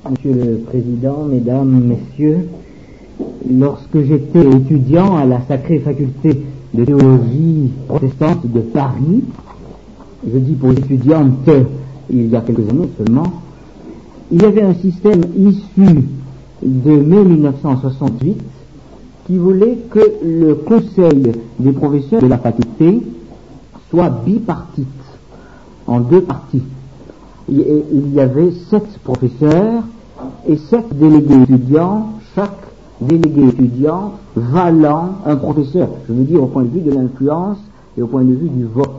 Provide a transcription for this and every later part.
Monsieur le Président, Mesdames, Messieurs, lorsque j'étais étudiant à la Sacrée Faculté de Théologie protestante de Paris, je dis pour les étudiantes il y a quelques années seulement, il y avait un système issu de mai 1968 qui voulait que le conseil des professeurs de la faculté soit bipartite, en deux parties. Il y avait 7 professeurs et 7 délégués étudiants, chaque délégué étudiant valant un professeur, je veux dire au point de vue de l'influence et au point de vue du vote.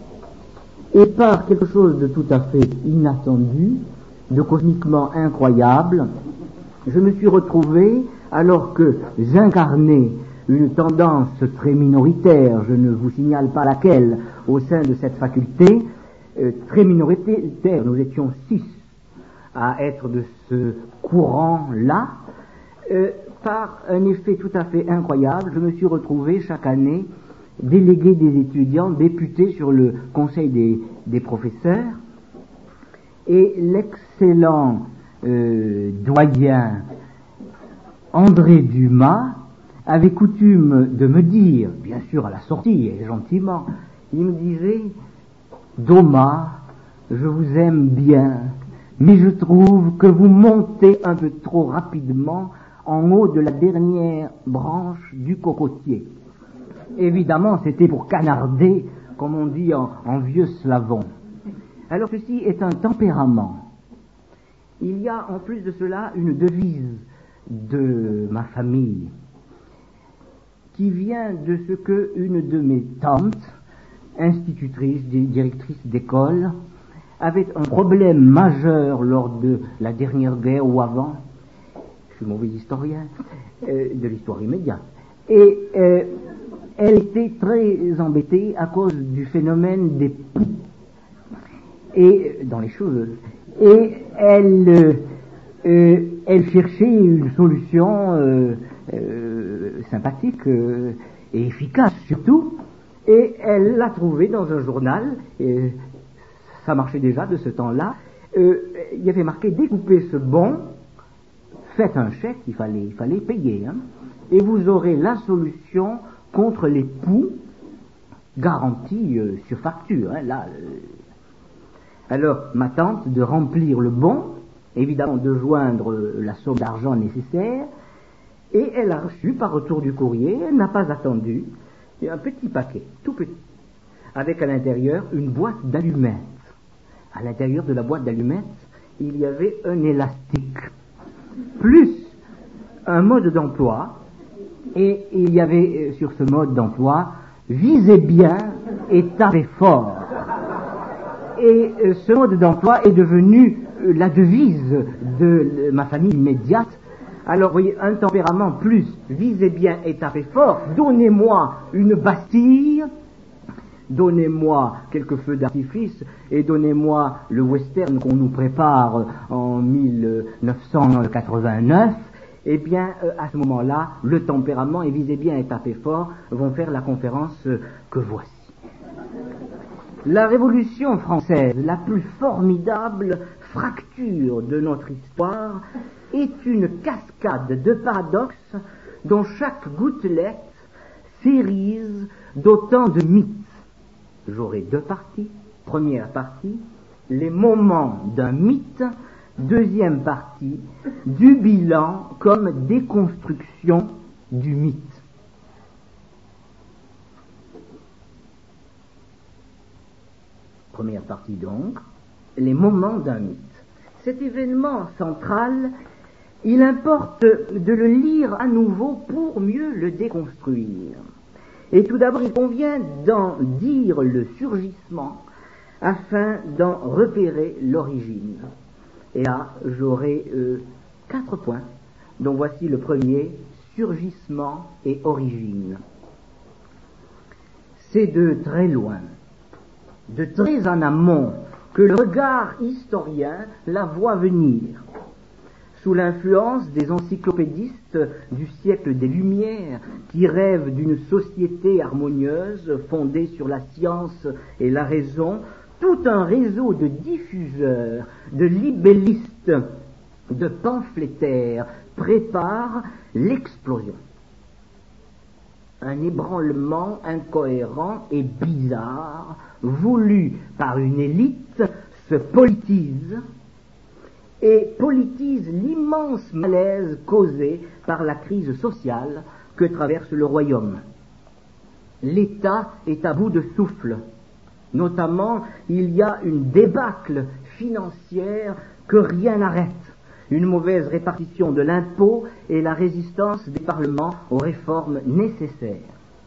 Et par quelque chose de tout à fait inattendu, de cosmiquement incroyable, je me suis retrouvé, alors que j'incarnais une tendance très minoritaire, je ne vous signale pas laquelle, au sein de cette faculté, très minoritaire, nous étions 6 à être de ce courant-là, par un effet tout à fait incroyable, je me suis retrouvé chaque année délégué des étudiants, député sur le conseil des professeurs, et l'excellent doyen André Dumas avait coutume de me dire, bien sûr à la sortie et gentiment, il me disait: Thomas, je vous aime bien, mais je trouve que vous montez un peu trop rapidement en haut de la dernière branche du cocotier. Évidemment, c'était pour canarder, comme on dit en vieux slavon. Alors ceci est un tempérament. Il y a en plus de cela une devise de ma famille qui vient de ce que une de mes tantes, institutrice, directrice d'école, avait un problème majeur lors de la dernière guerre ou avant. Je suis mauvais historien de l'histoire immédiate. Et elle était très embêtée à cause du phénomène des poux et dans les choses. Et elle cherchait une solution sympathique et efficace surtout. Et elle l'a trouvé dans un journal, et ça marchait déjà de ce temps-là. Il y avait marqué: découpez ce bon, faites un chèque, il fallait payer, hein, et vous aurez la solution contre les poux, garantie sur facture. Hein, là, Alors, ma tante de remplir le bon, évidemment de joindre la somme d'argent nécessaire, et elle a reçu par retour du courrier, elle n'a pas attendu, un petit paquet, tout petit, avec à l'intérieur une boîte d'allumettes. À l'intérieur de la boîte d'allumettes, il y avait un élastique, plus un mode d'emploi, et il y avait sur ce mode d'emploi: visez bien et tapez fort. Et ce mode d'emploi est devenu la devise de ma famille immédiate. Alors, vous voyez, un tempérament plus visez bien et tapez fort. Donnez-moi une Bastille, donnez-moi quelques feux d'artifice, et donnez-moi le western qu'on nous prépare en 1989. Eh bien, à ce moment-là, le tempérament et visez bien et tapez fort vont faire la conférence que voici. La Révolution française, la plus formidable fracture de notre histoire, est une cascade de paradoxes dont chaque gouttelette s'érise d'autant de mythes. J'aurai 2 parties. Première partie, les moments d'un mythe. Deuxième partie, du bilan comme déconstruction du mythe. Première partie donc, les moments d'un mythe. Cet événement central, il importe de le lire à nouveau pour mieux le déconstruire. Et tout d'abord, il convient d'en dire le surgissement afin d'en repérer l'origine. Et là, j'aurai 4 points, dont voici le premier: surgissement et origine. C'est de très loin, de très en amont, que le regard historien la voit venir. Sous l'influence des encyclopédistes du siècle des Lumières, qui rêvent d'une société harmonieuse fondée sur la science et la raison, tout un réseau de diffuseurs, de libellistes de pamphlétaires prépare l'explosion. Un ébranlement incohérent et bizarre, voulu par une élite, se politise et politise l'immense malaise causé par la crise sociale que traverse le royaume. L'État est à bout de souffle. Notamment, il y a une débâcle financière que rien n'arrête, une mauvaise répartition de l'impôt et la résistance des parlements aux réformes nécessaires.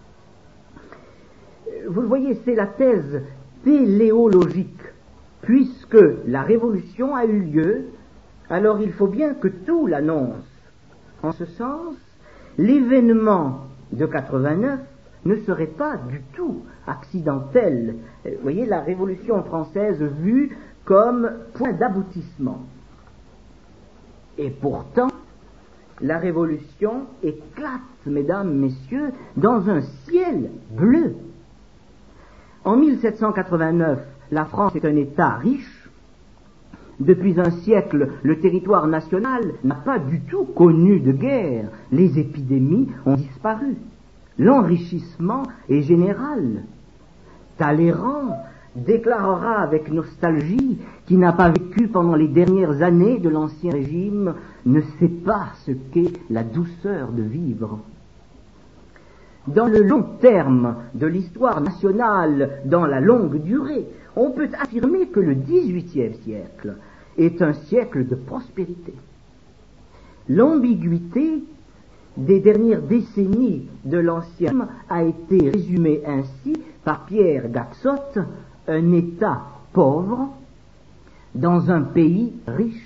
Vous le voyez, c'est la thèse téléologique. Puisque la révolution a eu lieu, alors il faut bien que tout l'annonce. En ce sens, l'événement de 89 ne serait pas du tout accidentel. Vous voyez, la Révolution française vue comme point d'aboutissement. Et pourtant, la Révolution éclate, mesdames, messieurs, dans un ciel bleu. En 1789, la France est un État riche. Depuis un siècle, le territoire national n'a pas du tout connu de guerre. Les épidémies ont disparu. L'enrichissement est général. Talleyrand déclarera avec nostalgie qu'il n'a pas vécu pendant les dernières années de l'Ancien Régime, ne sait pas ce qu'est la douceur de vivre. Dans le long terme de l'histoire nationale, dans la longue durée, on peut affirmer que le XVIIIe siècle est un siècle de prospérité. L'ambiguïté des dernières décennies de l'Ancien a été résumée ainsi par Pierre Gaxotte: un État pauvre dans un pays riche.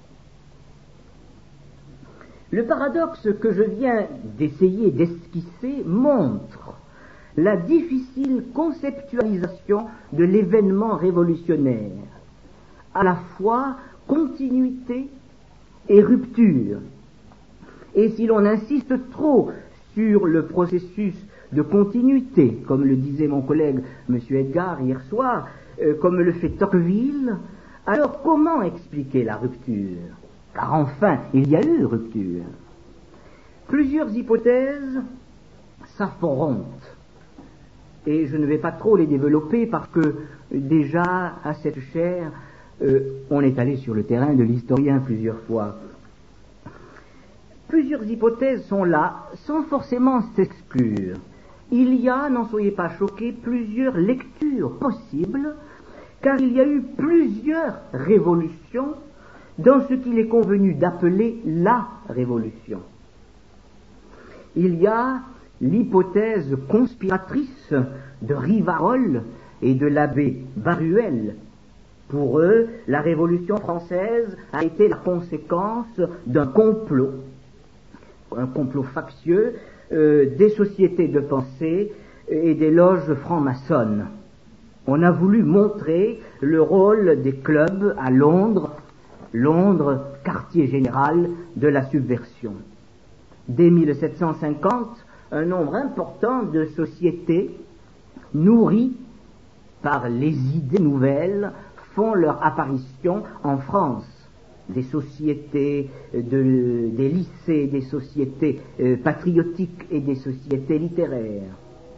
Le paradoxe que je viens d'essayer d'esquisser montre la difficile conceptualisation de l'événement révolutionnaire, à la fois continuité et rupture. Et si l'on insiste trop sur le processus de continuité, comme le disait mon collègue M. Edgar hier soir, comme le fait Tocqueville, alors comment expliquer la rupture? Car enfin, il y a eu rupture. Plusieurs hypothèses s'affrontent, et je ne vais pas trop les développer parce que déjà à cette chaire, on est allé sur le terrain de l'historien plusieurs fois. Plusieurs hypothèses sont là, sans forcément s'exclure. Il y a, n'en soyez pas choqués, plusieurs lectures possibles, car il y a eu plusieurs révolutions dans ce qu'il est convenu d'appeler la révolution. Il y a l'hypothèse conspiratrice de Rivarol et de l'abbé Baruel. Pour eux, la Révolution française a été la conséquence d'un complot, un complot factieux des sociétés de pensée et des loges franc-maçonnes. On a voulu montrer le rôle des clubs à Londres, quartier général de la subversion. Dès 1750, un nombre important de sociétés nourries par les idées nouvelles font leur apparition en France. Des sociétés, des lycées, des sociétés patriotiques et des sociétés littéraires.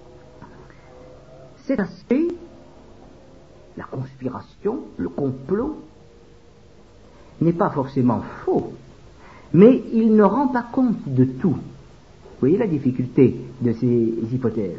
Cet aspect, la conspiration, le complot, n'est pas forcément faux, mais il ne rend pas compte de tout. Vous voyez la difficulté de ces hypothèses.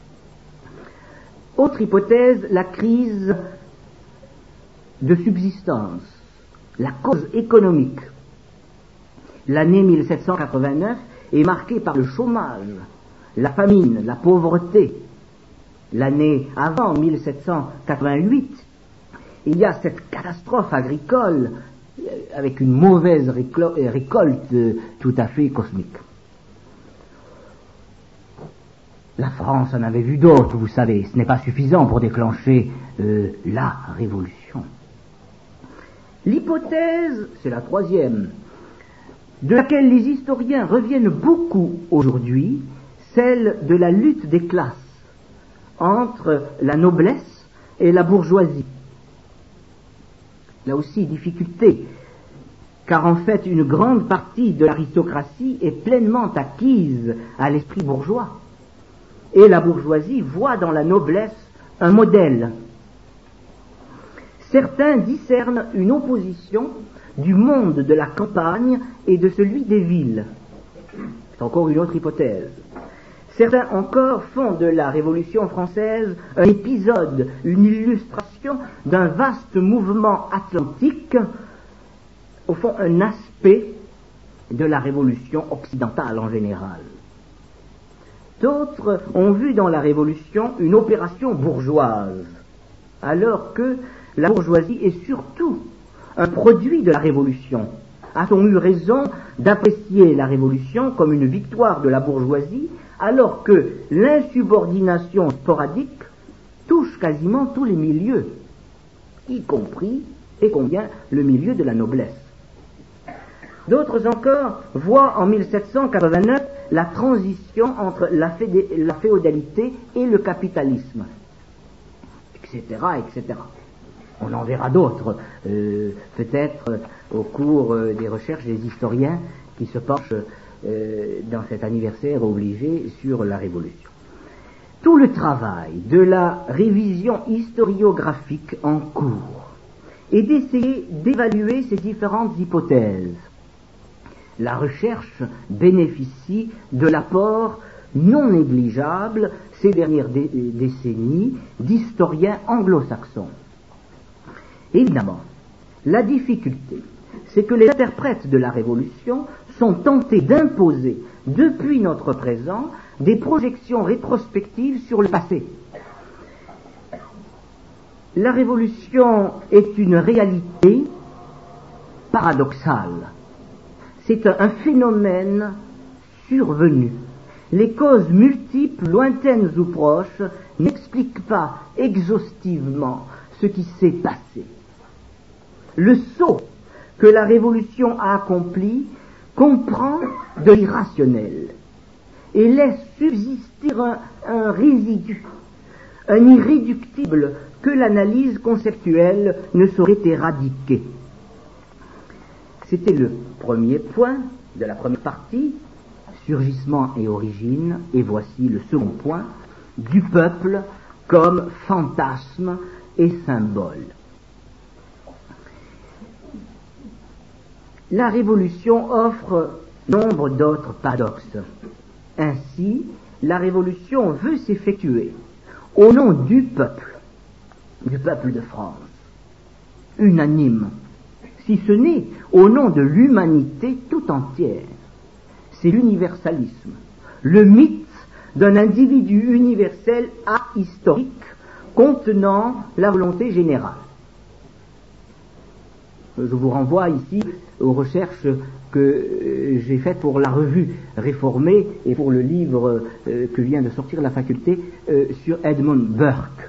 Autre hypothèse, la crise de subsistance, la cause économique. L'année 1789 est marquée par le chômage, la famine, la pauvreté. L'année avant, 1788, il y a cette catastrophe agricole avec une mauvaise récolte tout à fait cosmique. La France en avait vu d'autres, vous savez, ce n'est pas suffisant pour déclencher la révolution. L'hypothèse, c'est la troisième, de laquelle les historiens reviennent beaucoup aujourd'hui, celle de la lutte des classes entre la noblesse et la bourgeoisie. Là aussi, difficulté, car en fait une grande partie de l'aristocratie est pleinement acquise à l'esprit bourgeois. Et la bourgeoisie voit dans la noblesse un modèle. Certains discernent une opposition du monde de la campagne et de celui des villes. C'est encore une autre hypothèse. Certains encore font de la Révolution française un épisode, une illustration d'un vaste mouvement atlantique, au fond un aspect de la Révolution occidentale en général. D'autres ont vu dans la Révolution une opération bourgeoise, alors que la bourgeoisie est surtout un produit de la Révolution. A-t-on eu raison d'apprécier la Révolution comme une victoire de la bourgeoisie, alors que l'insubordination sporadique touche quasiment tous les milieux, y compris, et combien, le milieu de la noblesse. D'autres encore voient en 1789 la transition entre la féodalité et le capitalisme, etc., etc. On en verra d'autres, peut-être au cours des recherches des historiens qui se penchent dans cet anniversaire obligé sur la Révolution. Tout le travail de la révision historiographique en cours est d'essayer d'évaluer ces différentes hypothèses. La recherche bénéficie de l'apport non négligeable ces dernières décennies d'historiens anglo-saxons. Évidemment, la difficulté, c'est que les interprètes de la Révolution sont tentés d'imposer, depuis notre présent, des projections rétrospectives sur le passé. La Révolution est une réalité paradoxale. C'est un phénomène survenu. Les causes multiples, lointaines ou proches, n'expliquent pas exhaustivement ce qui s'est passé. Le saut que la Révolution a accompli comprend de l'irrationnel et laisse subsister un résidu, un irréductible que l'analyse conceptuelle ne saurait éradiquer. C'était le premier point de la première partie, surgissement et origine, et voici le second point, du peuple comme fantasme et symbole. La Révolution offre nombre d'autres paradoxes. Ainsi, la Révolution veut s'effectuer au nom du peuple de France, unanime, si ce n'est au nom de l'humanité tout entière. C'est l'universalisme, le mythe d'un individu universel ahistorique contenant la volonté générale. Je vous renvoie ici aux recherches que j'ai faites pour la revue réformée et pour le livre que vient de sortir la faculté sur Edmund Burke.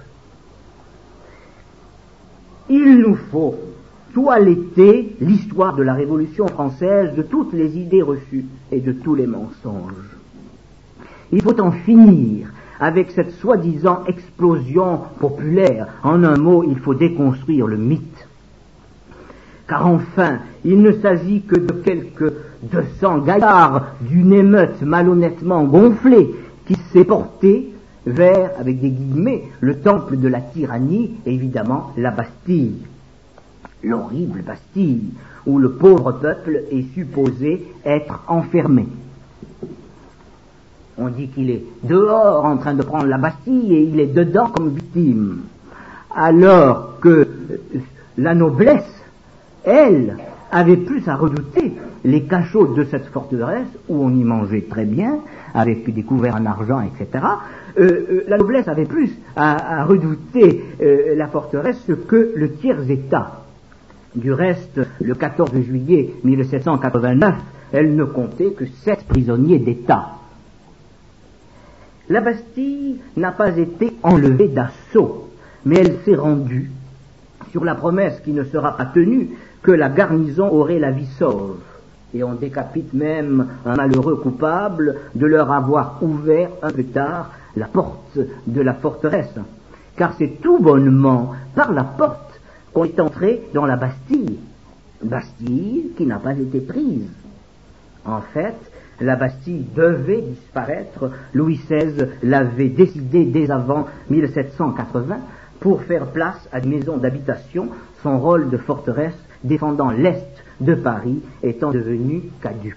Il nous faut toiletter l'histoire de la Révolution française de toutes les idées reçues et de tous les mensonges. Il faut en finir avec cette soi-disant explosion populaire. En un mot, il faut déconstruire le mythe. Car enfin, il ne s'agit que de quelques 200 gaillards d'une émeute malhonnêtement gonflée qui s'est portée vers, avec des guillemets, le temple de la tyrannie, évidemment la Bastille. L'horrible Bastille, où le pauvre peuple est supposé être enfermé. On dit qu'il est dehors en train de prendre la Bastille et il est dedans comme victime. Alors que la noblesse, elle, avait plus à redouter les cachots de cette forteresse où on y mangeait très bien, avec des couverts en argent, etc. La noblesse avait plus à redouter la forteresse que le tiers-État. Du reste, le 14 juillet 1789, elle ne comptait que 7 prisonniers d'État. La Bastille n'a pas été enlevée d'assaut, mais elle s'est rendue sur la promesse qui ne sera pas tenue que la garnison aurait la vie sauve. Et on décapite même un malheureux coupable de leur avoir ouvert un peu tard la porte de la forteresse. Car c'est tout bonnement par la porte qu'on est entré dans la Bastille. Bastille qui n'a pas été prise. En fait, la Bastille devait disparaître. Louis XVI l'avait décidé dès avant 1780 pour faire place à une maison d'habitation, son rôle de forteresse défendant l'est de Paris étant devenu caduc.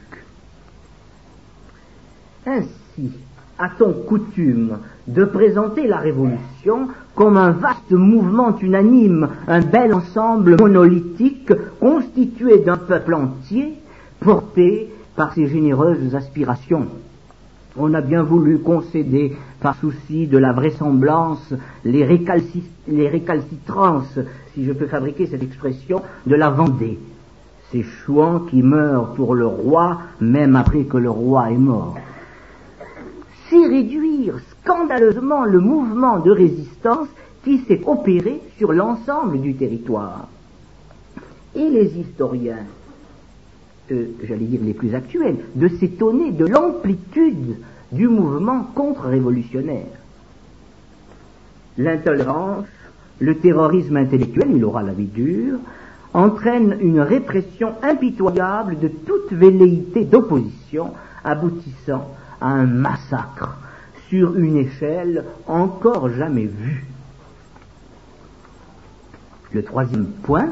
Ainsi, a-t-on coutume de présenter la Révolution comme un vaste mouvement unanime, un bel ensemble monolithique constitué d'un peuple entier porté par ses généreuses aspirations. On a bien voulu concéder, par souci de la vraisemblance, les récalcitrances, si je peux fabriquer cette expression, de la Vendée, ces chouans qui meurent pour le roi, même après que le roi est mort. Si réduire scandaleusement le mouvement de résistance qui s'est opéré sur l'ensemble du territoire. Et les historiens, j'allais dire les plus actuels, de s'étonner de l'amplitude du mouvement contre-révolutionnaire. L'intolérance, le terrorisme intellectuel, il aura la vie dure, entraîne une répression impitoyable de toute velléité d'opposition, aboutissant à un massacre sur une échelle encore jamais vue. Le troisième point,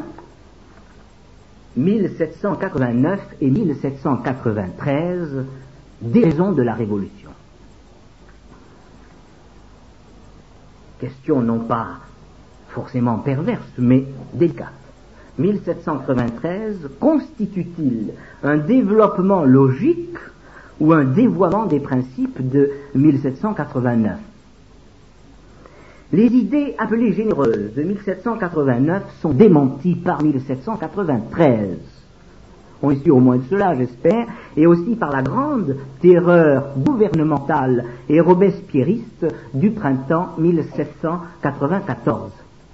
1789 et 1793, des raisons de la Révolution. Question non pas forcément perverse, mais délicate. 1793 constitue-t-il un développement logique ou un dévoiement des principes de 1789? Les idées appelées généreuses de 1789 sont démenties par 1793. On est sûr au moins de cela, j'espère, et aussi par la grande terreur gouvernementale et robespierriste du printemps 1794.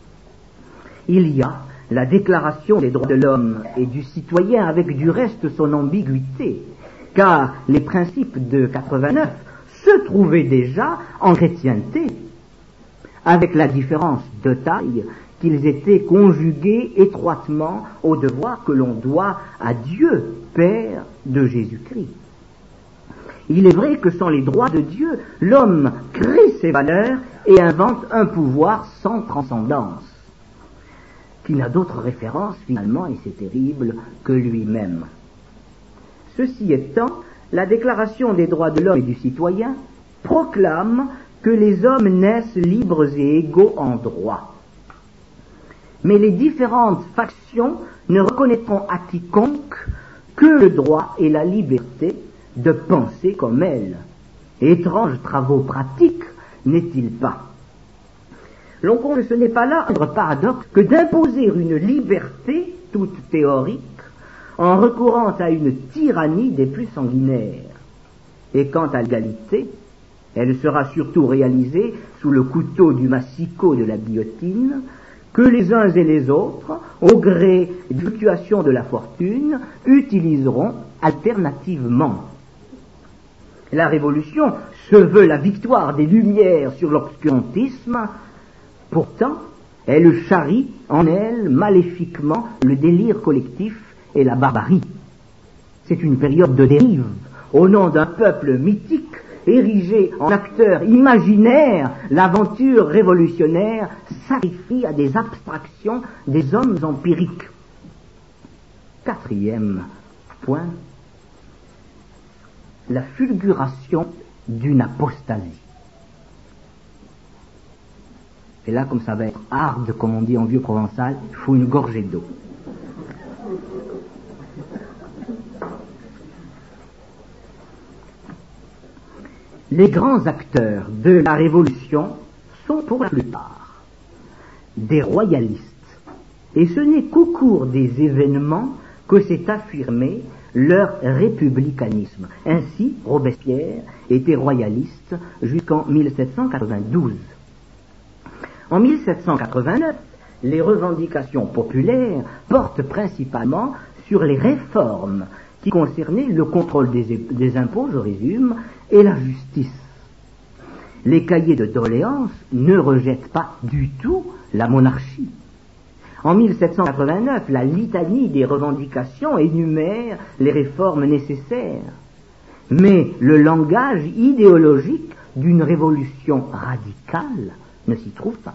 Il y a la Déclaration des droits de l'homme et du citoyen avec du reste son ambiguïté, car les principes de 89 se trouvaient déjà en chrétienté, avec la différence de taille qu'ils étaient conjugués étroitement au devoir que l'on doit à Dieu, Père de Jésus-Christ. Il est vrai que sans les droits de Dieu, l'homme crée ses valeurs et invente un pouvoir sans transcendance, qui n'a d'autre référence finalement, et c'est terrible, que lui-même. Ceci étant, la Déclaration des droits de l'homme et du citoyen proclame que les hommes naissent libres et égaux en droit. Mais les différentes factions ne reconnaîtront à quiconque que le droit et la liberté de penser comme elles. Étranges travaux pratiques, n'est-il pas? L'on compte que ce n'est pas là un paradoxe que d'imposer une liberté toute théorique en recourant à une tyrannie des plus sanguinaires. Et quant à l'égalité, elle sera surtout réalisée sous le couteau du massicot de la guillotine, que les uns et les autres, au gré des fluctuations de la fortune, utiliseront alternativement. La Révolution se veut la victoire des Lumières sur l'obscurantisme, pourtant, elle charrie en elle maléfiquement le délire collectif et la barbarie. C'est une période de dérive, au nom d'un peuple mythique, érigé en acteur imaginaire. L'aventure révolutionnaire sacrifie à des abstractions des hommes empiriques. Quatrième point, la fulguration d'une apostasie. Et là, comme ça va être hard, comme on dit en vieux provençal, il faut une gorgée d'eau. Les grands acteurs de la Révolution sont pour la plupart des royalistes. Et ce n'est qu'au cours des événements que s'est affirmé leur républicanisme. Ainsi, Robespierre était royaliste jusqu'en 1792. En 1789, les revendications populaires portent principalement sur les réformes qui concernaient le contrôle des impôts, je résume, et la justice. Les cahiers de doléances ne rejettent pas du tout la monarchie. En 1789, la litanie des revendications énumère les réformes nécessaires. Mais le langage idéologique d'une révolution radicale ne s'y trouve pas.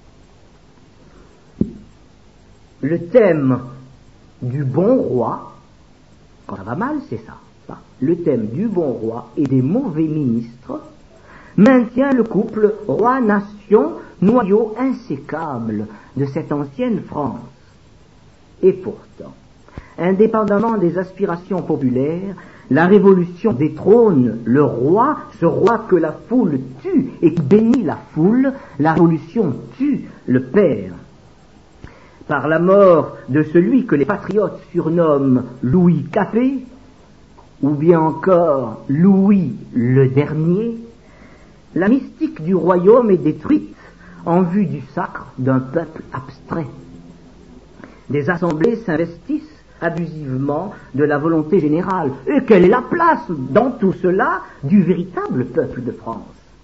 Le thème du bon roi, quand ça va mal, c'est ça. Le thème du bon roi et des mauvais ministres maintient le couple roi-nation, noyau insécable de cette ancienne France. Et pourtant, indépendamment des aspirations populaires, la Révolution détrône le roi, ce roi que la foule tue et qui bénit la foule. La Révolution tue le père. Par la mort de celui que les patriotes surnomment Louis Capet, ou bien encore Louis le Dernier, la mystique du royaume est détruite en vue du sacre d'un peuple abstrait. Des assemblées s'investissent abusivement de la volonté générale. Et quelle est la place dans tout cela du véritable peuple de France?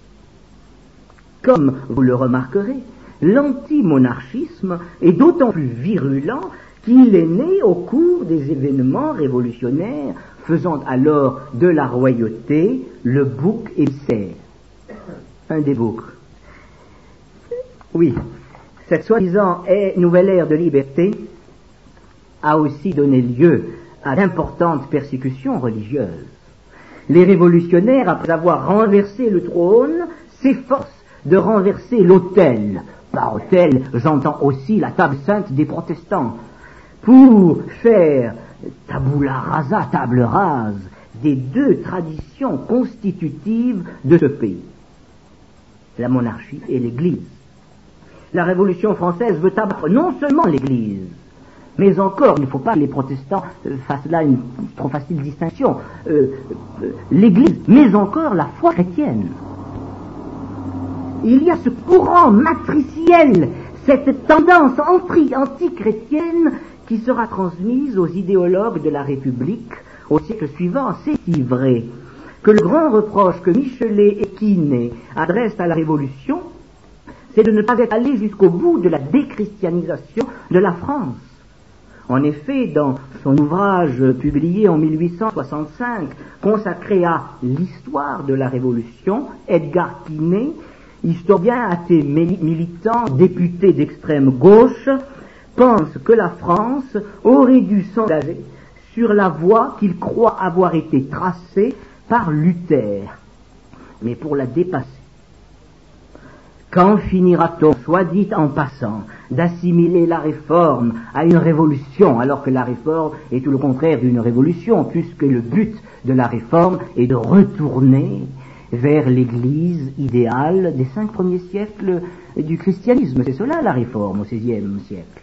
Comme vous le remarquerez, l'antimonarchisme est d'autant plus virulent qu'il est né au cours des événements révolutionnaires, faisant alors de la royauté le bouc émissaire. Un des boucs. Oui, cette soi-disant nouvelle ère de liberté a aussi donné lieu à d'importantes persécutions religieuses. Les révolutionnaires, après avoir renversé le trône, s'efforcent de renverser l'autel. Par autel, j'entends aussi la table sainte des protestants, pour faire tabula rasa, table rase, des deux traditions constitutives de ce pays, la monarchie et l'Église. La Révolution française veut abattre non seulement l'Église, mais encore, il ne faut pas que les protestants fassent là une trop facile distinction, l'Église, mais encore la foi chrétienne. Il y a ce courant matriciel, cette tendance anti-chrétienne qui sera transmise aux idéologues de la République au siècle suivant. C'est si vrai que le grand reproche que Michelet et Quinet adressent à la Révolution, c'est de ne pas être allé jusqu'au bout de la déchristianisation de la France. En effet, dans son ouvrage publié en 1865, consacré à l'histoire de la Révolution, Edgar Quinet, historien athée militant, député d'extrême gauche, pense que la France aurait dû s'engager sur la voie qu'il croit avoir été tracée par Luther, mais pour la dépasser. Quand finira-t-on, soit dit en passant, d'assimiler la réforme à une révolution, alors que la réforme est tout le contraire d'une révolution, puisque le but de la réforme est de retourner vers l'Église idéale des 5 premiers siècles du christianisme. C'est cela la réforme au XVIe siècle.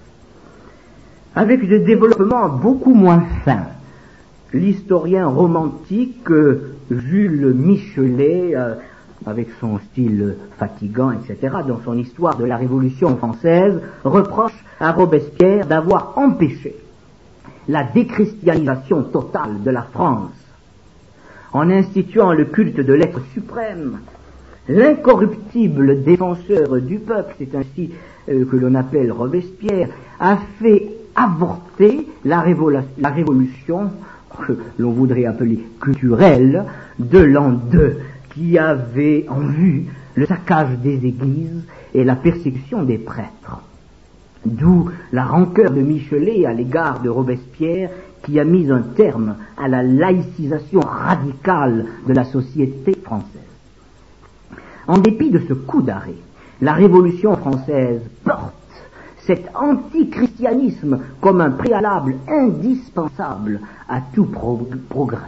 Avec des développements beaucoup moins fins, l'historien romantique Jules Michelet, avec son style fatigant, etc., dans son histoire de la Révolution française, reproche à Robespierre d'avoir empêché la déchristianisation totale de la France, en instituant le culte de l'être suprême. L'incorruptible défenseur du peuple, c'est ainsi que l'on appelle Robespierre, a fait avorter la révolution que l'on voudrait appeler culturelle de l'an 2, qui avait en vue le saccage des églises et la persécution des prêtres. D'où la rancœur de Michelet à l'égard de Robespierre, qui a mis un terme à la laïcisation radicale de la société française. En dépit de ce coup d'arrêt, la Révolution française porte cet antichristianisme comme un préalable indispensable à tout progrès.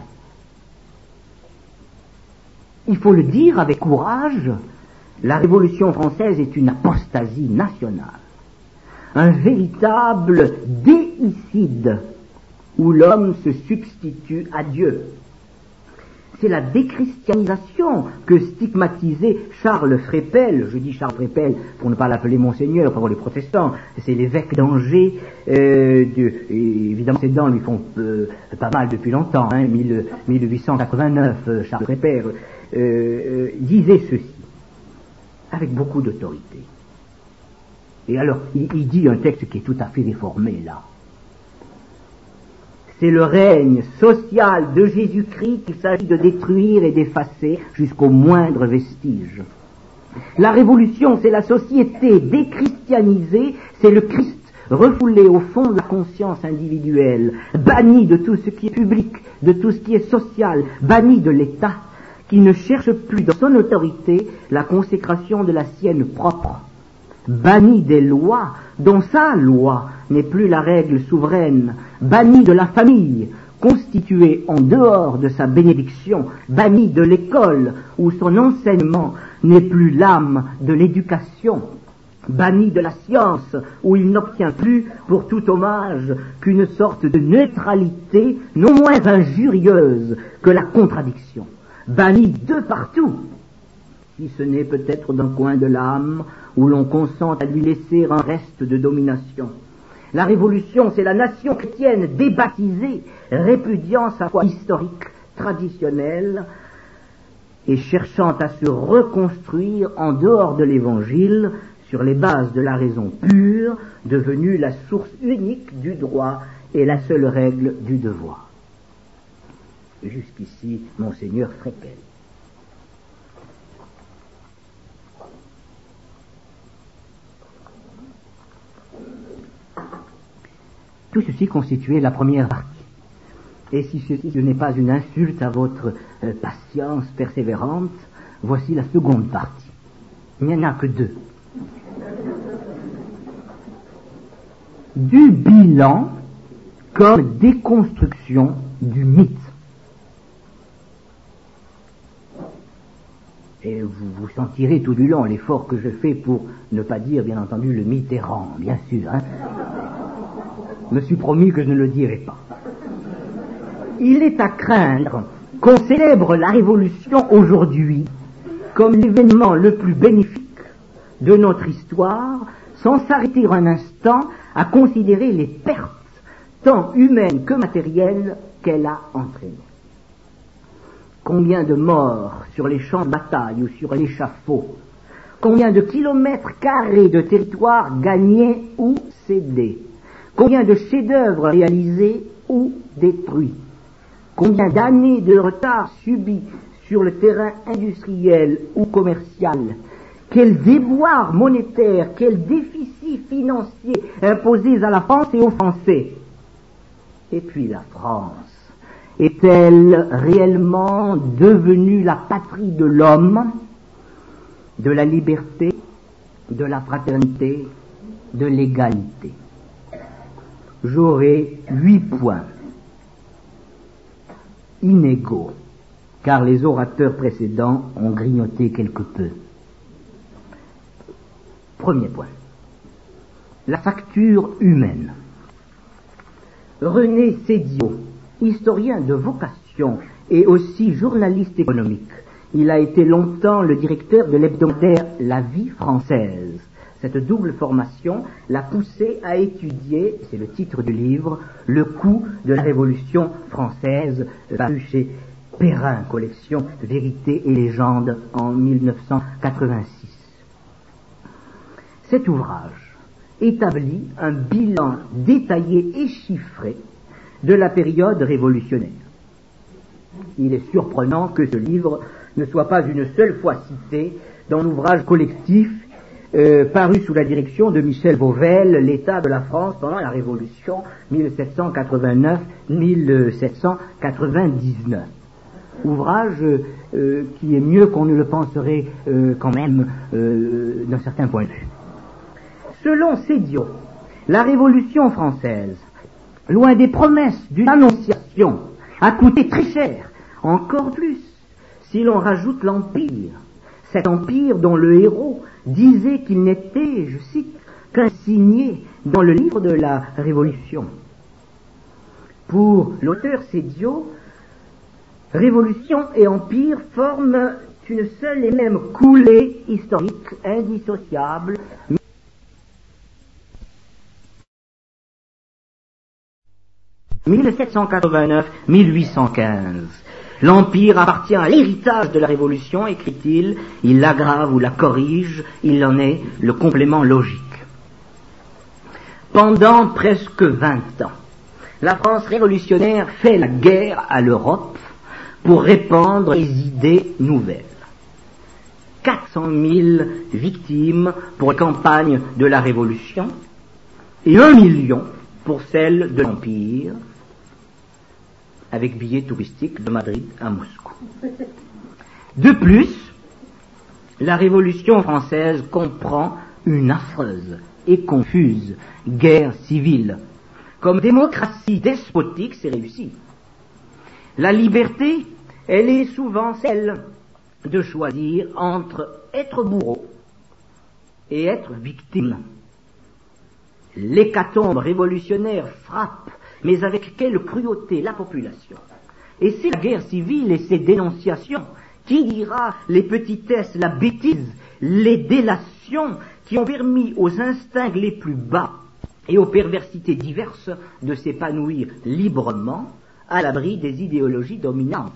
Il faut le dire avec courage, la Révolution française est une apostasie nationale, un véritable déicide où l'homme se substitue à Dieu. C'est la déchristianisation que stigmatisait Charles Frépel. Je dis Charles Frépel pour ne pas l'appeler Monseigneur, pour les protestants. C'est l'évêque d'Angers. Évidemment, ces dents lui font pas mal depuis longtemps. 1889, Charles Frépel disait ceci, avec beaucoup d'autorité. Et alors, il dit un texte qui est tout à fait déformé, là. C'est le règne social de Jésus-Christ qu'il s'agit de détruire et d'effacer jusqu'au moindre vestige. La révolution, c'est la société déchristianisée, c'est le Christ refoulé au fond de la conscience individuelle, banni de tout ce qui est public, de tout ce qui est social, banni de l'État, qui ne cherche plus dans son autorité la consécration de la sienne propre, banni des lois dont sa loi n'est plus la règle souveraine, banni de la famille, constituée en dehors de sa bénédiction, banni de l'école où son enseignement n'est plus l'âme de l'éducation, banni de la science où il n'obtient plus pour tout hommage qu'une sorte de neutralité non moins injurieuse que la contradiction, banni de partout, si ce n'est peut-être d'un coin de l'âme où l'on consent à lui laisser un reste de domination. La révolution, c'est la nation chrétienne débaptisée, répudiant sa foi historique, traditionnelle, et cherchant à se reconstruire en dehors de l'Évangile, sur les bases de la raison pure, devenue la source unique du droit et la seule règle du devoir. Jusqu'ici, Monseigneur Freckel. Tout ceci constituait la première partie. Et si ceci n'est pas une insulte à votre patience persévérante, voici la seconde partie. Il n'y en a que deux. Du bilan comme déconstruction du mythe. Et vous sentirez tout du long l'effort que je fais pour ne pas dire, bien entendu, le mythe errant, bien sûr. Je me suis promis que je ne le dirai pas. Il est à craindre qu'on célèbre la Révolution aujourd'hui comme l'événement le plus bénéfique de notre histoire, sans s'arrêter un instant à considérer les pertes, tant humaines que matérielles, qu'elle a entraînées. Combien de morts sur les champs de bataille ou sur l'échafaud, combien de kilomètres carrés de territoire gagnés ou cédés, combien de chefs-d'œuvre réalisés ou détruits, combien d'années de retard subis sur le terrain industriel ou commercial, quel déboire monétaire, quel déficit financier imposés à la France et aux Français. Et puis la France, est-elle réellement devenue la patrie de l'homme, de la liberté, de la fraternité, de l'égalité? J'aurai 8 points inégaux, car les orateurs précédents ont grignoté quelque peu. Premier point, la facture humaine. René Sédiot, historien de vocation et aussi journaliste économique, il a été longtemps le directeur de l'hebdomadaire La Vie française. Cette double formation l'a poussé à étudier, c'est le titre du livre, le coût de la Révolution française, paru chez Perrin, collection Vérité et légende en 1986. Cet ouvrage établit un bilan détaillé et chiffré de la période révolutionnaire. Il est surprenant que ce livre ne soit pas une seule fois cité dans l'ouvrage collectif paru sous la direction de Michel Vauvel, L'État de la France pendant la Révolution 1789-1799. Ouvrage qui est mieux qu'on ne le penserait quand même d'un certain point de vue. Selon Sédiot, la Révolution française, loin des promesses d'une annonciation, a coûté très cher, encore plus si l'on rajoute l'Empire. Cet empire dont le héros disait qu'il n'était, je cite, qu'un signé dans le livre de la Révolution. Pour l'auteur Sédiot, Révolution et Empire forment une seule et même coulée historique indissociable. 1789-1815. L'Empire appartient à l'héritage de la Révolution, écrit-il, il l'aggrave ou la corrige, il en est le complément logique. pendant presque 20 ans, la France révolutionnaire fait la guerre à l'Europe pour répandre les idées nouvelles. 400 000 victimes pour la campagne de la Révolution et 1 million pour celle de l'Empire, avec billets touristiques de Madrid à Moscou. De plus, la Révolution française comprend une affreuse et confuse guerre civile. Comme démocratie despotique, c'est réussi. La liberté, elle est souvent celle de choisir entre être bourreau et être victime. L'hécatombe révolutionnaire frappe, mais avec quelle cruauté, la population. Et c'est la guerre civile et ses dénonciations, qui dira les petitesses, la bêtise, les délations, qui ont permis aux instincts les plus bas et aux perversités diverses de s'épanouir librement à l'abri des idéologies dominantes.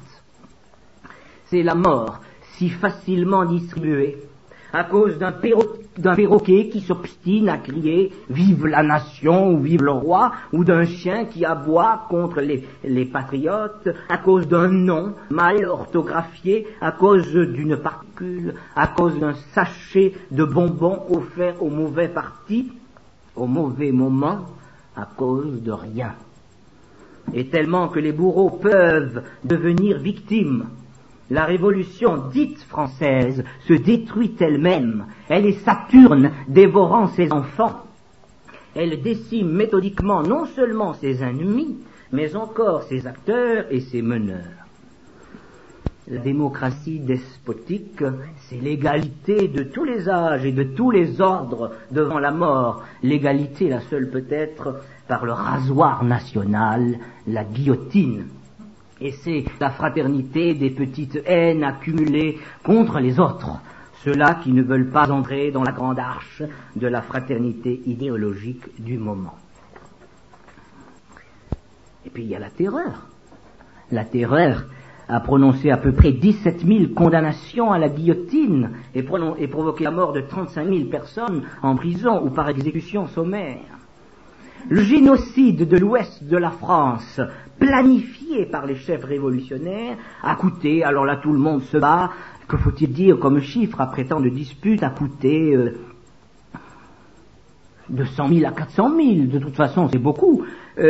C'est la mort si facilement distribuée à cause d'un perroquet qui s'obstine à crier « Vive la nation » ou « Vive le roi » ou d'un chien qui aboie contre les patriotes à cause d'un nom mal orthographié, à cause d'une particule, à cause d'un sachet de bonbons offert au mauvais parti, au mauvais moment, à cause de rien. Et tellement que les bourreaux peuvent devenir victimes, la révolution dite française se détruit elle-même. Elle est Saturne dévorant ses enfants. Elle décime méthodiquement non seulement ses ennemis, mais encore ses acteurs et ses meneurs. La démocratie despotique, c'est l'égalité de tous les âges et de tous les ordres devant la mort. L'égalité, la seule peut-être, par le rasoir national, la guillotine. Et c'est la fraternité des petites haines accumulées contre les autres, ceux-là qui ne veulent pas entrer dans la grande arche de la fraternité idéologique du moment. Et puis il y a la terreur. La terreur a prononcé à peu près 17 000 condamnations à la guillotine et provoqué la mort de 35 000 personnes en prison ou par exécution sommaire. Le génocide de l'ouest de la France, planifié par les chefs révolutionnaires, a coûté, alors là tout le monde se bat, que faut-il dire comme chiffre après tant de disputes, a coûté de 100 000 à 400 000, de toute façon c'est beaucoup,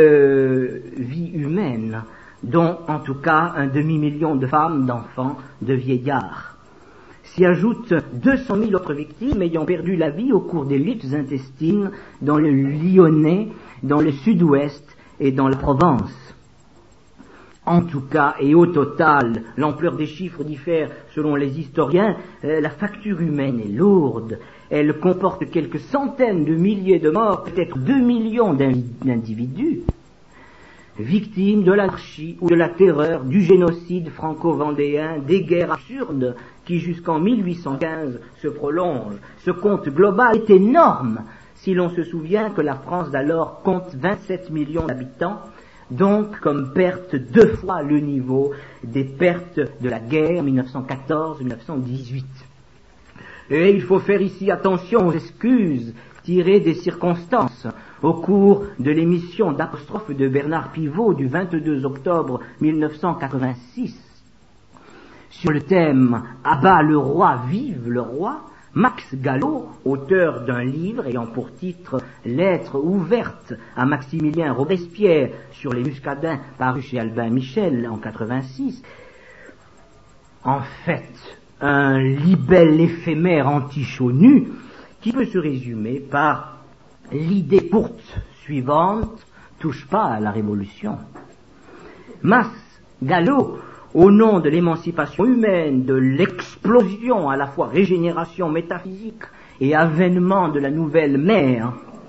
vies humaines, dont en tout cas un demi-million de femmes, d'enfants, de vieillards. S'y ajoutent 200 000 autres victimes ayant perdu la vie au cours des luttes intestines dans le Lyonnais, dans le sud-ouest et dans la Provence. En tout cas, et au total, l'ampleur des chiffres diffère selon les historiens, la facture humaine est lourde. Elle comporte quelques centaines de milliers de morts, peut-être 2 millions d'individus, victimes de l'anarchie ou de la terreur, du génocide franco-vendéen, des guerres absurdes qui jusqu'en 1815 se prolongent. Ce compte global est énorme si l'on se souvient que la France d'alors compte 27 millions d'habitants, donc comme perte 2 fois le niveau des pertes de la guerre 1914-1918. Et il faut faire ici attention aux excuses tirées des circonstances. Au cours de l'émission d'apostrophe de Bernard Pivot du 22 octobre 1986, sur le thème « À bas le roi, vive le roi », Max Gallo, auteur d'un livre ayant pour titre « Lettre ouverte à Maximilien Robespierre sur les Muscadins » paru chez Albin Michel en 86, en fait un libelle éphémère anti-Chaunu qui peut se résumer par l'idée courte suivante: touche pas à la révolution. Max Gallo, au nom de l'émancipation humaine, de l'explosion, à la fois régénération métaphysique et avènement de la nouvelle mère,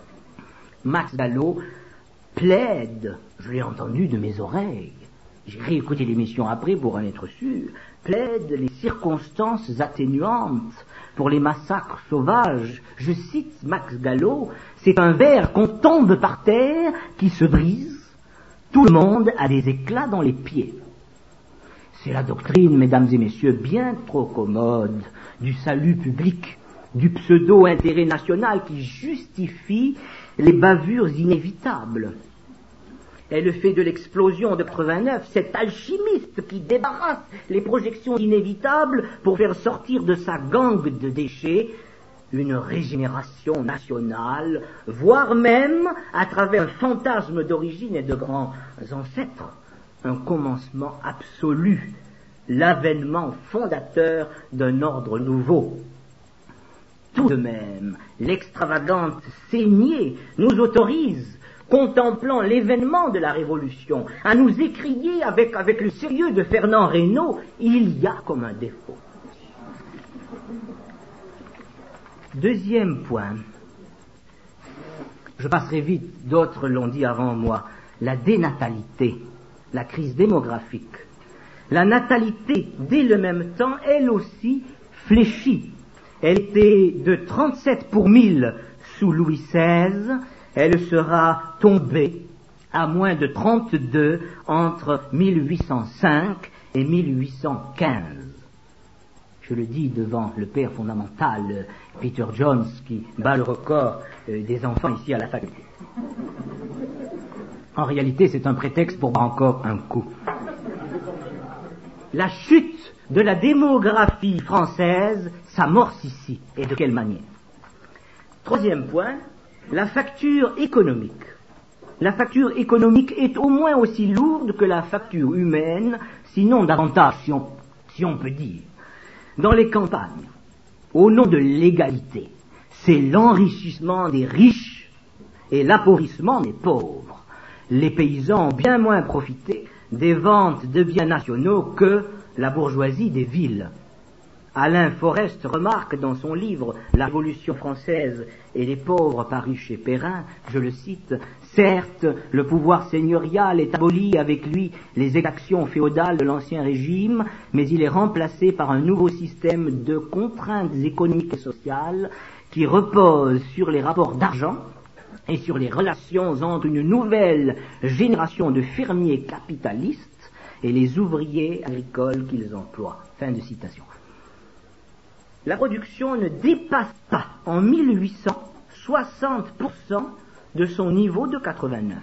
Max Gallo plaide, je l'ai entendu de mes oreilles, j'ai réécouté l'émission après pour en être sûr, plaide les circonstances atténuantes pour les massacres sauvages. Je cite Max Gallo, c'est un verre qu'on tombe par terre, qui se brise, tout le monde a des éclats dans les pieds. C'est la doctrine, mesdames et messieurs, bien trop commode du salut public, du pseudo-intérêt national qui justifie les bavures inévitables. Elle fait de l'explosion de 89 cet alchimiste qui débarrasse les projections inévitables pour faire sortir de sa gangue de déchets une régénération nationale, voire même, à travers un fantasme d'origine et de grands ancêtres, un commencement absolu, l'avènement fondateur d'un ordre nouveau. Tout de même, l'extravagante saignée nous autorise, contemplant l'événement de la Révolution, à nous écrier avec le sérieux de Fernand Reynaud, il y a comme un défaut. Deuxième point, je passerai vite, d'autres l'ont dit avant moi, la dénatalité, la crise démographique. La natalité, dès le même temps, elle aussi fléchit. Elle était de 37 pour 1000 sous Louis XVI, elle sera tombée à moins de 32 entre 1805 et 1815. Je le dis devant le père fondamental, Peter Jones, qui bat le record des enfants ici à la faculté. En réalité, c'est un prétexte pour boire encore un coup. La chute de la démographie française s'amorce ici. Et de quelle manière? Troisième point, la facture économique. La facture économique est au moins aussi lourde que la facture humaine, sinon davantage, si on peut dire. Dans les campagnes, au nom de l'égalité, c'est l'enrichissement des riches et l'appauvrissement des pauvres. Les paysans ont bien moins profité des ventes de biens nationaux que la bourgeoisie des villes. Alain Forest remarque dans son livre « La Révolution française et les pauvres » paru chez Perrin, je le cite, « Certes, le pouvoir seigneurial est aboli, avec lui les exactions féodales de l'ancien régime, mais il est remplacé par un nouveau système de contraintes économiques et sociales qui repose sur les rapports d'argent et sur les relations entre une nouvelle génération de fermiers capitalistes et les ouvriers agricoles qu'ils emploient. » Fin de citation. La production ne dépasse pas en 1800 60% de son niveau de 89.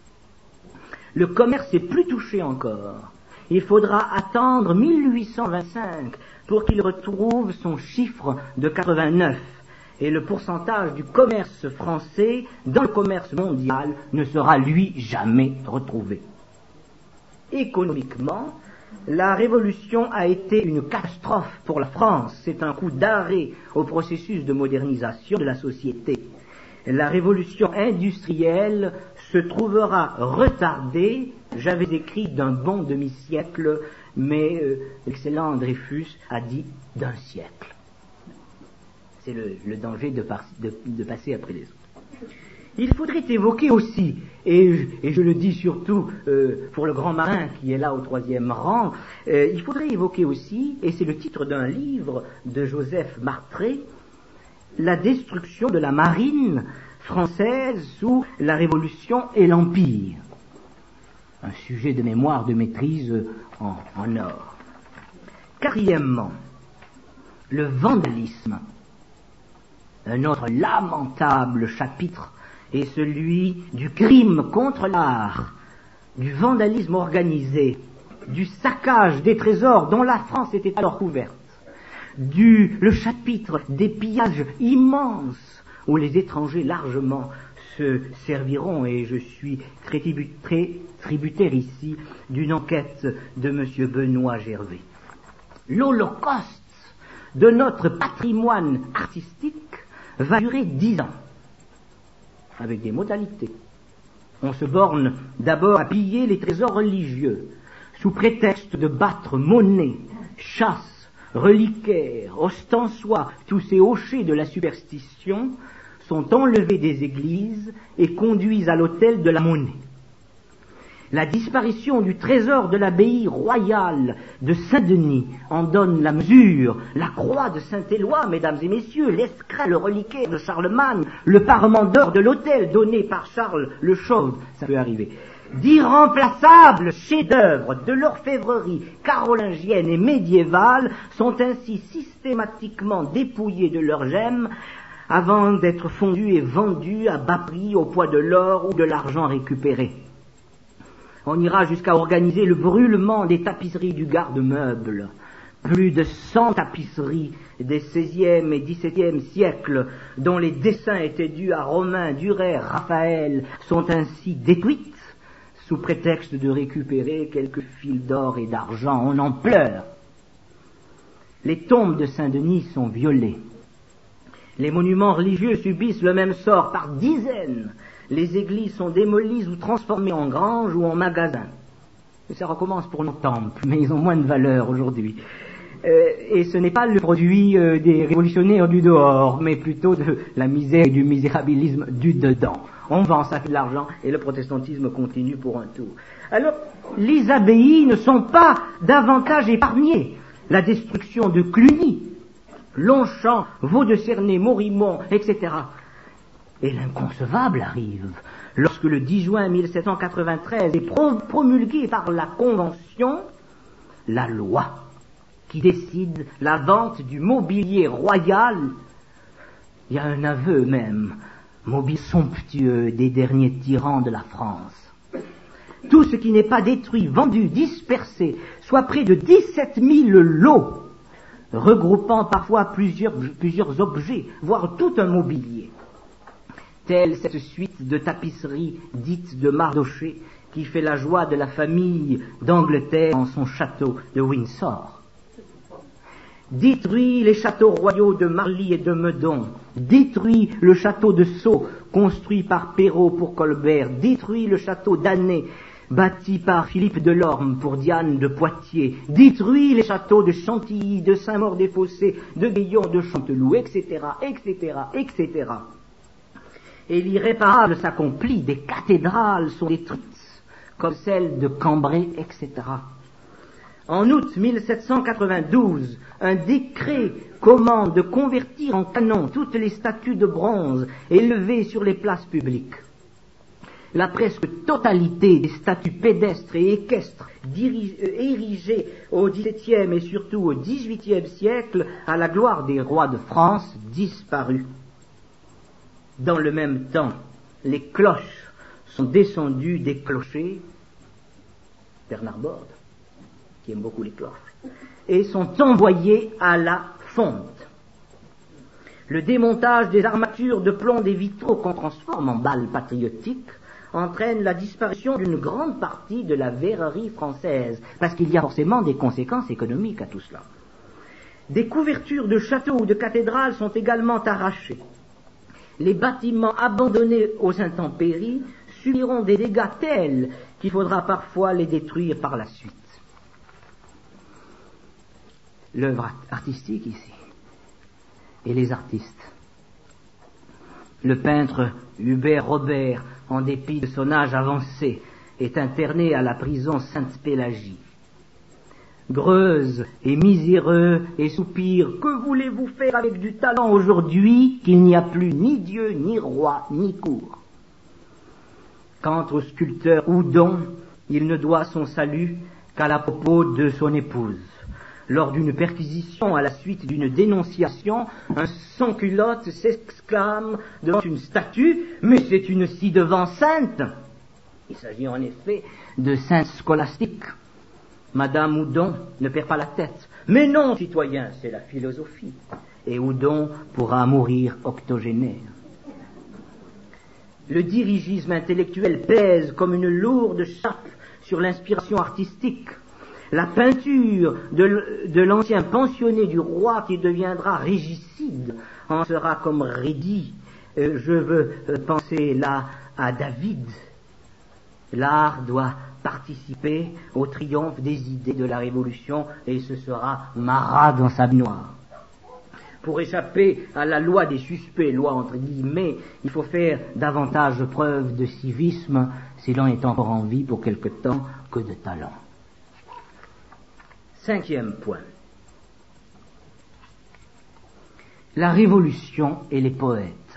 Le commerce est plus touché encore. Il faudra attendre 1825 pour qu'il retrouve son chiffre de 89. Et le pourcentage du commerce français dans le commerce mondial ne sera, lui, jamais retrouvé. Économiquement, la Révolution a été une catastrophe pour la France. C'est un coup d'arrêt au processus de modernisation de la société. La Révolution industrielle se trouvera retardée, j'avais écrit d'un bon demi-siècle, mais l'excellent Dreyfus a dit d'un siècle. C'est le danger de passer après les autres. Il faudrait évoquer aussi, et je le dis surtout pour le grand marin qui est là au 3e rang, il faudrait évoquer aussi, et c'est le titre d'un livre de Joseph Martré, la destruction de la marine française sous la Révolution et l'Empire. Un sujet de mémoire, de maîtrise en or. Quatrièmement, le vandalisme. Un autre lamentable chapitre est celui du crime contre l'art, du vandalisme organisé, du saccage des trésors dont la France était alors couverte, le chapitre des pillages immenses où les étrangers largement se serviront, et je suis très tributaire ici d'une enquête de M. Benoît Gervais. L'Holocauste de notre patrimoine artistique va durer 10 ans, avec des modalités. On se borne d'abord à piller les trésors religieux, sous prétexte de battre monnaie, chasse, reliquaires, ostensoirs, tous ces hochets de la superstition sont enlevés des églises et conduits à l'autel de la monnaie. La disparition du trésor de l'abbaye royale de Saint-Denis en donne la mesure. La croix de Saint-Éloi, mesdames et messieurs, l'escrat, le reliquaire de Charlemagne, le parement d'or de l'autel donné par Charles le Chauve, ça peut arriver. D'irremplaçables chefs-d'œuvre de l'orfèvrerie carolingienne et médiévale sont ainsi systématiquement dépouillés de leurs gemmes avant d'être fondus et vendus à bas prix au poids de l'or ou de l'argent récupéré. On ira jusqu'à organiser le brûlement des tapisseries du garde-meuble. Plus de 100 tapisseries des XVIe et XVIIe siècles, dont les dessins étaient dus à Romain, Durer, Raphaël, sont ainsi détruites, sous prétexte de récupérer quelques fils d'or et d'argent. On en pleure. Les tombes de Saint-Denis sont violées. Les monuments religieux subissent le même sort par dizaines. Les églises sont démolies ou transformées en granges ou en magasins. Et ça recommence pour nos temples, mais ils ont moins de valeur aujourd'hui. Et ce n'est pas le produit des révolutionnaires du dehors, mais plutôt de la misère et du misérabilisme du dedans. On vend, ça fait de l'argent, et le protestantisme continue pour un tour. Alors, les abbayes ne sont pas davantage épargnées. La destruction de Cluny, Longchamp, Vaux-de-Cernay, Morimont, etc. Et l'inconcevable arrive lorsque le 10 juin 1793 est promulguée par la Convention la loi qui décide la vente du mobilier royal. Il y a un aveu même, mobilier somptueux des derniers tyrans de la France. Tout ce qui n'est pas détruit, vendu, dispersé, soit près de 17 000 lots, regroupant parfois plusieurs objets, voire tout un mobilier. Telle cette suite de tapisseries dites de Mardochée qui fait la joie de la famille d'Angleterre en son château de Windsor. Détruit les châteaux royaux de Marly et de Meudon, détruit le château de Sceaux, construit par Perrault pour Colbert, détruit le château d'Annay, bâti par Philippe de Lorme pour Diane de Poitiers, détruit les châteaux de Chantilly, de Saint-Maur-des-Fossés, de Gaillon, de Chanteloup, etc., etc., etc. Et l'irréparable s'accomplit, des cathédrales sont détruites, comme celle de Cambrai, etc. En août 1792, un décret commande de convertir en canon toutes les statues de bronze élevées sur les places publiques. La presque totalité des statues pédestres et équestres érigées au XVIIe et surtout au XVIIIe siècle à la gloire des rois de France disparues. Dans le même temps, les cloches sont descendues des clochers, Bernard Borde, qui aime beaucoup les cloches, et sont envoyées à la fonte. Le démontage des armatures de plomb des vitraux qu'on transforme en balles patriotiques entraîne la disparition d'une grande partie de la verrerie française, parce qu'il y a forcément des conséquences économiques à tout cela. Des couvertures de châteaux ou de cathédrales sont également arrachées. Les bâtiments abandonnés aux intempéries subiront des dégâts tels qu'il faudra parfois les détruire par la suite. L'œuvre artistique ici, et les artistes. Le peintre Hubert Robert, en dépit de son âge avancé, est interné à la prison Sainte-Pélagie. Greuze et miséreux et soupire, que voulez-vous faire avec du talent aujourd'hui qu'il n'y a plus ni Dieu, ni roi, ni cour? Quant au sculpteur Houdon, il ne doit son salut qu'à la propos de son épouse. Lors d'une perquisition à la suite d'une dénonciation, un sans-culotte s'exclame devant une statue « Mais c'est une ci-devant sainte !» Il s'agit en effet de sainte scolastique. Madame Houdon ne perd pas la tête. « Mais non, citoyen, c'est la philosophie. » Et Houdon pourra mourir octogénaire. Le dirigisme intellectuel pèse comme une lourde chape sur l'inspiration artistique. La peinture de l'ancien pensionné du roi qui deviendra régicide en sera comme raidie. Je veux penser là à David. L'art doit participer au triomphe des idées de la Révolution et ce sera Marat dans sa noire. Pour échapper à la loi des suspects, loi entre guillemets, il faut faire davantage preuve de civisme si l'on est encore en vie pour quelque temps que de talent. 5e point. La Révolution et les poètes.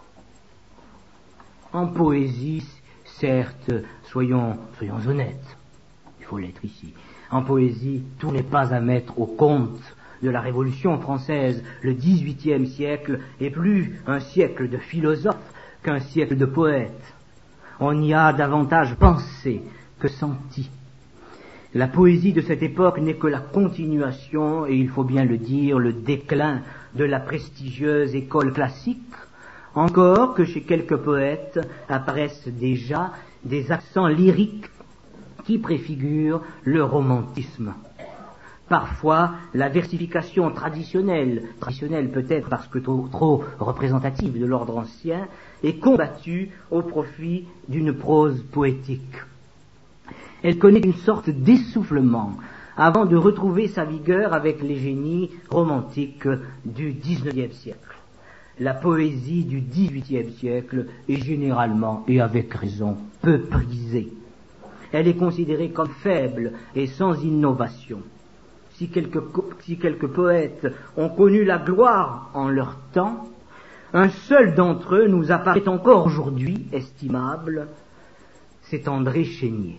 En poésie, certes, soyons honnêtes, il faut l'être ici. En poésie, tout n'est pas à mettre au compte de la Révolution française. Le XVIIIe siècle est plus un siècle de philosophes qu'un siècle de poètes. On y a davantage pensé que senti. La poésie de cette époque n'est que la continuation, et il faut bien le dire, le déclin de la prestigieuse école classique, encore que chez quelques poètes apparaissent déjà des accents lyriques qui préfigurent le romantisme. Parfois, la versification traditionnelle peut-être parce que trop représentative de l'ordre ancien, est combattue au profit d'une prose poétique. Elle connaît une sorte d'essoufflement avant de retrouver sa vigueur avec les génies romantiques du XIXe siècle. La poésie du XVIIIe siècle est généralement, et avec raison, peu prisée. Elle est considérée comme faible et sans innovation. Si quelques poètes ont connu la gloire en leur temps, un seul d'entre eux nous apparaît encore aujourd'hui estimable, c'est André Chénier.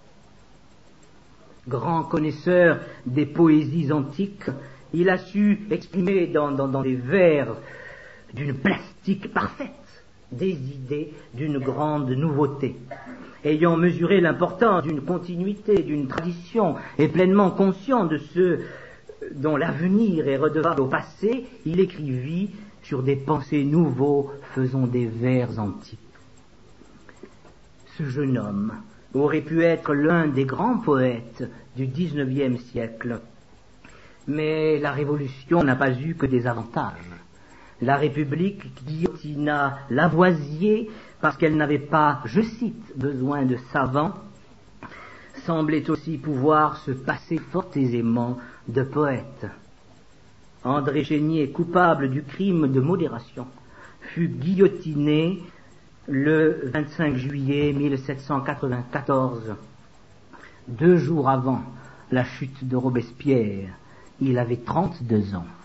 Grand connaisseur des poésies antiques, il a su exprimer dans des vers d'une plastique parfaite des idées d'une grande nouveauté. Ayant mesuré l'importance d'une continuité, d'une tradition, et pleinement conscient de ce dont l'avenir est redevable au passé, il écrivit sur des pensées nouveaux, faisant des vers antiques. Ce jeune homme aurait pu être l'un des grands poètes du XIXe siècle, mais la Révolution n'a pas eu que des avantages. La République guillotina Lavoisier parce qu'elle n'avait pas, je cite, besoin de savants, semblait aussi pouvoir se passer fort aisément de poètes. André Chénier, coupable du crime de modération, fut guillotiné le 25 juillet 1794, 2 jours avant la chute de Robespierre. Il avait 32 ans.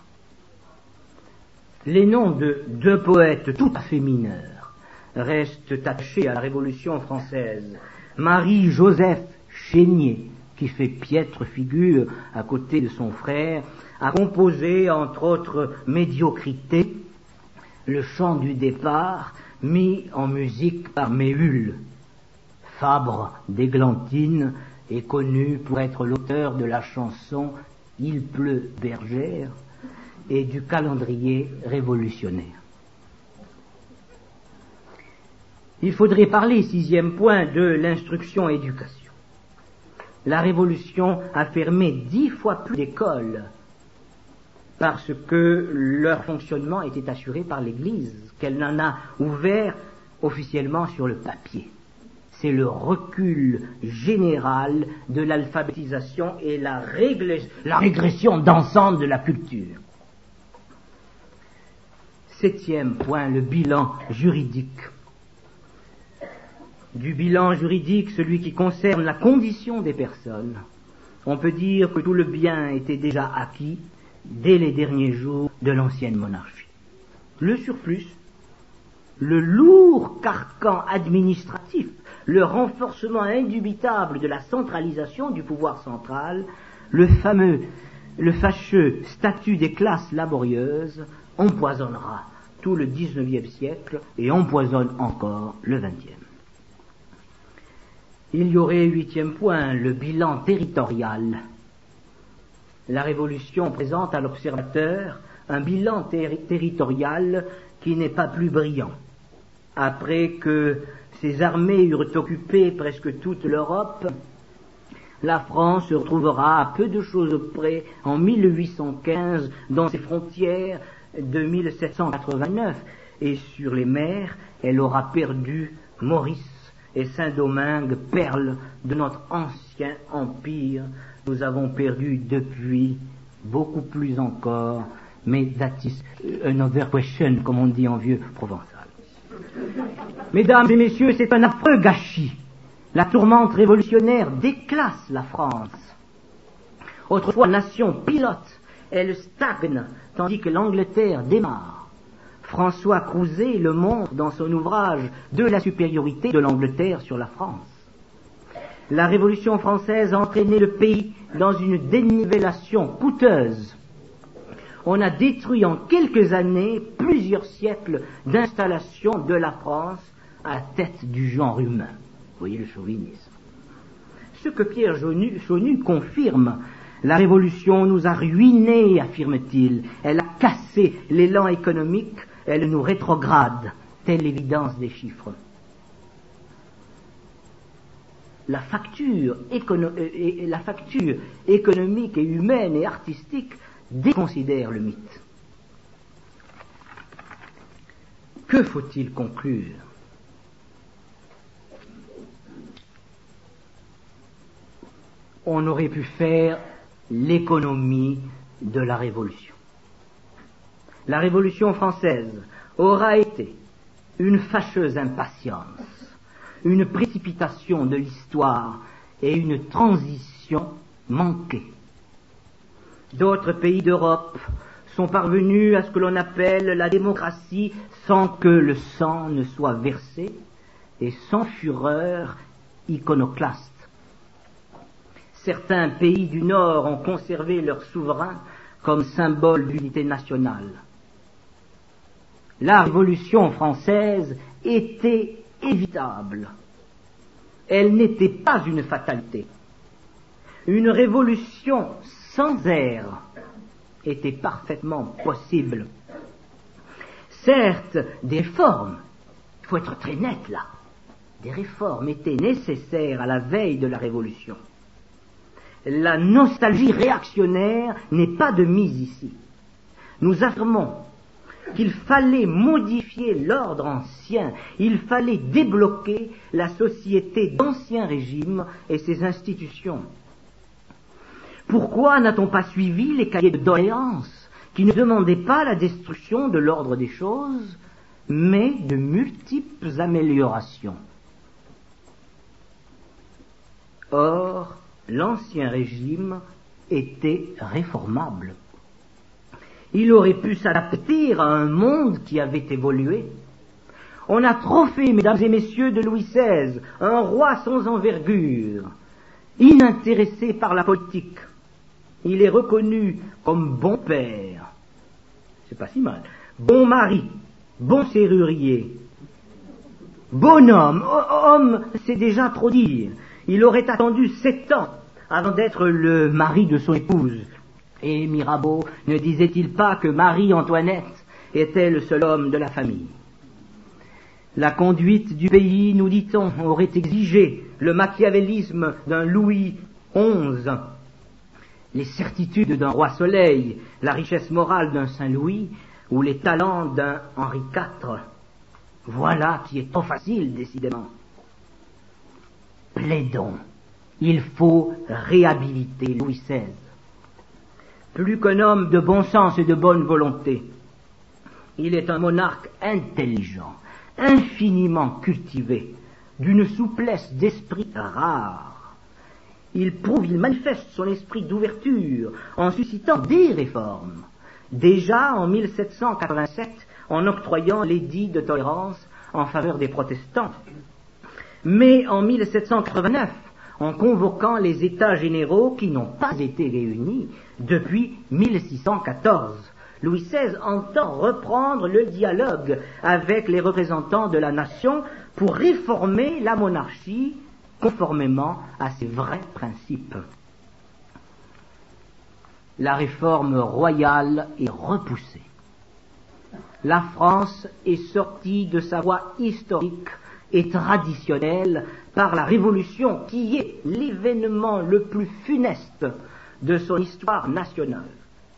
Les noms de 2 poètes tout à fait mineurs restent attachés à la Révolution française. Marie-Joseph Chénier, qui fait piètre figure à côté de son frère, a composé, entre autres médiocrités, le chant du départ, mis en musique par Méhul. Fabre d'Églantine est connu pour être l'auteur de la chanson « Il pleut bergère » et du calendrier révolutionnaire. Il faudrait parler, 6e point, de l'instruction-éducation. La Révolution a fermé 10 fois plus d'écoles parce que leur fonctionnement était assuré par l'Église, qu'elle n'en a ouvert officiellement sur le papier. C'est le recul général de l'alphabétisation et la régression d'ensemble de la culture. 7e point, le bilan juridique. Du bilan juridique, celui qui concerne la condition des personnes, on peut dire que tout le bien était déjà acquis dès les derniers jours de l'ancienne monarchie. Le surplus, le lourd carcan administratif, le renforcement indubitable de la centralisation du pouvoir central, le fâcheux statut des classes laborieuses empoisonnera tout le XIXe siècle et empoisonne encore le XXe. Il y aurait, 8e point, le bilan territorial. La Révolution présente à l'observateur un bilan territorial qui n'est pas plus brillant. Après que ses armées eurent occupé presque toute l'Europe, la France se retrouvera à peu de choses près en 1815 dans ses frontières de 1789, et sur les mers, elle aura perdu Maurice et Saint-Domingue, perles de notre ancien empire. Nous avons perdu depuis beaucoup plus encore, mais that is another question, comme on dit en vieux provençal. Mesdames et messieurs, c'est un affreux gâchis. La tourmente révolutionnaire déclasse la France. Autrefois nation pilote, elle stagne, tandis que l'Angleterre démarre. François Crouzet le montre dans son ouvrage « De la supériorité de l'Angleterre sur la France ». La Révolution française a entraîné le pays dans une dénivellation coûteuse. on a détruit en quelques années plusieurs siècles d'installation de la France à la tête du genre humain. Vous voyez le chauvinisme. Ce que Pierre Chonu confirme, la Révolution nous a ruinés, affirme-t-il. Elle a cassé l'élan économique, elle nous rétrograde, telle l'évidence des chiffres. La facture économique et humaine et artistique déconsidère le mythe. Que faut-il conclure? On aurait pu faire l'économie de la Révolution. La Révolution française aura été une fâcheuse impatience, une précipitation de l'histoire et une transition manquée. D'autres pays d'Europe sont parvenus à ce que l'on appelle la démocratie sans que le sang ne soit versé et sans fureur iconoclaste. Certains pays du Nord ont conservé leur souverain comme symbole d'unité nationale. La Révolution française était évitable. Elle n'était pas une fatalité. Une révolution sans air était parfaitement possible. Certes, des réformes, il faut être très net là, des réformes étaient nécessaires à la veille de la Révolution. La nostalgie réactionnaire n'est pas de mise ici. Nous affirmons qu'il fallait modifier l'ordre ancien, il fallait débloquer la société d'Ancien Régime et ses institutions. Pourquoi n'a-t-on pas suivi les cahiers de doléances qui ne demandaient pas la destruction de l'ordre des choses, mais de multiples améliorations? Or, l'Ancien Régime était réformable. Il aurait pu s'adapter à un monde qui avait évolué. On a trop fait, mesdames et messieurs, de Louis XVI, un roi sans envergure, inintéressé par la politique. Il est reconnu comme bon père, c'est pas si mal, bon mari, bon serrurier, bon homme, homme, c'est déjà trop dire. Il aurait attendu 7 ans avant d'être le mari de son épouse. Et Mirabeau ne disait-il pas que Marie-Antoinette était le seul homme de la famille? La conduite du pays, nous dit-on, aurait exigé le machiavélisme d'un Louis XI, les certitudes d'un roi Soleil, la richesse morale d'un Saint-Louis ou les talents d'un Henri IV. Voilà qui est trop facile, décidément. Plaidons, il faut réhabiliter Louis XVI. Plus qu'un homme de bon sens et de bonne volonté, il est un monarque intelligent, infiniment cultivé, d'une souplesse d'esprit rare. Il manifeste son esprit d'ouverture en suscitant des réformes. Déjà en 1787, en octroyant l'édit de tolérance en faveur des protestants. Mais en 1789, en convoquant les États généraux qui n'ont pas été réunis depuis 1614. Louis XVI entend reprendre le dialogue avec les représentants de la nation pour réformer la monarchie conformément à ses vrais principes. La réforme royale est repoussée. La France est sortie de sa voie historique et traditionnelle par la Révolution, qui est l'événement le plus funeste de son histoire nationale.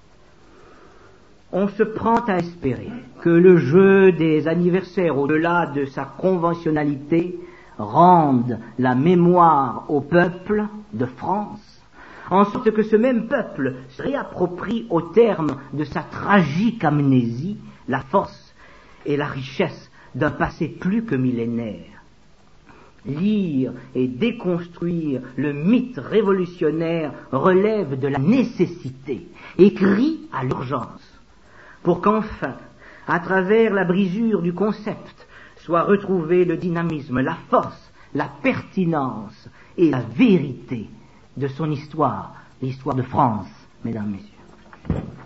On se prend à espérer que le jeu des anniversaires, au-delà de sa conventionnalité, rende la mémoire au peuple de France, en sorte que ce même peuple se réapproprie au terme de sa tragique amnésie la force et la richesse d'un passé plus que millénaire. Lire et déconstruire le mythe révolutionnaire relève de la nécessité, écrit à l'urgence, pour qu'enfin, à travers la brisure du concept, soit retrouvé le dynamisme, la force, la pertinence et la vérité de son histoire, l'histoire de France, mesdames, messieurs.